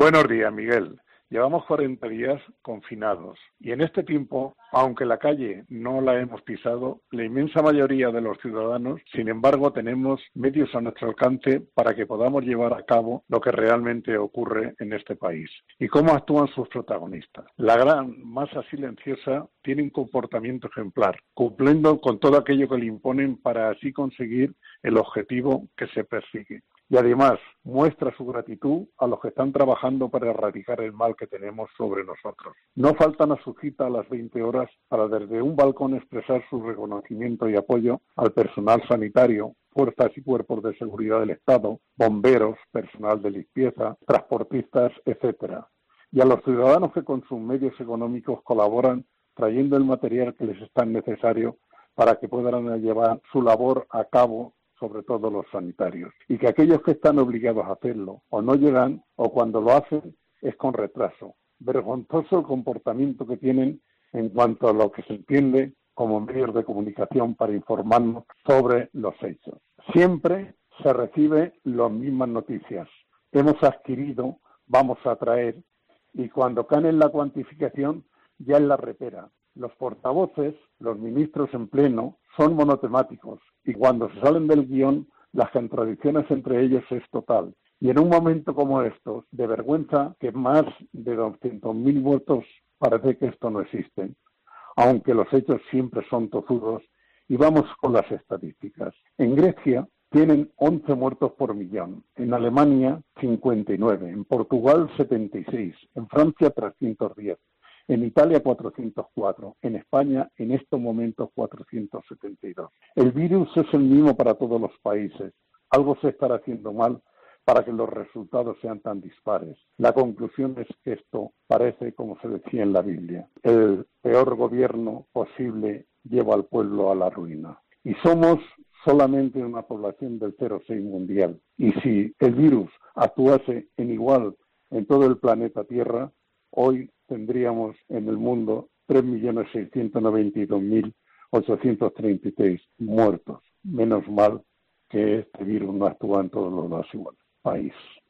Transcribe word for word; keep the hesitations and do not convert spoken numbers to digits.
Buenos días, Miguel. Llevamos cuarenta días confinados y en este tiempo, aunque la calle no la hemos pisado, la inmensa mayoría de los ciudadanos, sin embargo, tenemos medios a nuestro alcance para que podamos llevar a cabo lo que realmente ocurre en este país. ¿Y cómo actúan sus protagonistas? La gran masa silenciosa tiene un comportamiento ejemplar, cumpliendo con todo aquello que le imponen para así conseguir el objetivo que se persigue. Y además muestra su gratitud a los que están trabajando para erradicar el mal que tenemos sobre nosotros. No faltan a su cita a las veinte horas para desde un balcón expresar su reconocimiento y apoyo al personal sanitario, fuerzas y cuerpos de seguridad del Estado, bomberos, personal de limpieza, transportistas, etcétera. Y a los ciudadanos que con sus medios económicos colaboran trayendo el material que les es tan necesario para que puedan llevar su labor a cabo, sobre todo los sanitarios, y que aquellos que están obligados a hacerlo o no llegan o cuando lo hacen es con retraso. Vergonzoso el comportamiento que tienen en cuanto a lo que se entiende como medios de comunicación para informarnos sobre los hechos. Siempre se reciben las mismas noticias. Hemos adquirido, vamos a traer, y cuando caen en la cuantificación ya es la repera. Los portavoces, los ministros en pleno, son monotemáticos y cuando se salen del guión, las contradicciones entre ellos es total. Y en un momento como estos, de vergüenza, que más de doscientos mil muertos, parece que esto no existe, aunque los hechos siempre son tozudos, y vamos con las estadísticas. En Grecia tienen once muertos por millón, en Alemania cincuenta y nueve, en Portugal setenta y seis, en Francia trescientos diez. En Italia cuatrocientos cuatro, en España en estos momentos cuatrocientos setenta y dos. El virus es el mismo para todos los países. Algo se estará haciendo mal para que los resultados sean tan dispares. La conclusión es que esto parece, como se decía en la Biblia, el peor gobierno posible lleva al pueblo a la ruina. Y somos solamente una población del cero coma seis mundial. Y si el virus actuase en igual en todo el planeta Tierra, hoy tendríamos en el mundo tres millones seiscientos noventa y dos mil ochocientos treinta y seis muertos. Menos mal que este virus no actúa en todos los países.